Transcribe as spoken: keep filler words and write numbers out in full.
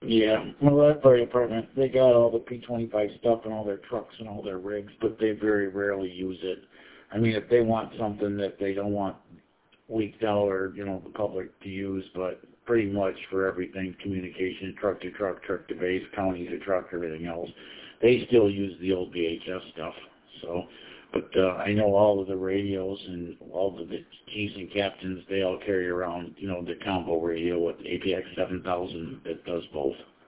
Yeah, well, that fire department, they got all the P twenty-five stuff in all their trucks and all their rigs, but they very rarely use it. I mean, if they want something that they don't want leaked out or, you know, the public to use, but pretty much for everything, communication, truck to truck, truck to base, county to truck, everything else, they still use the old V H S stuff. So, but uh, I know all of the radios and all of the chiefs and captains, they all carry around, you know, the combo radio with A P X seven thousand that does both.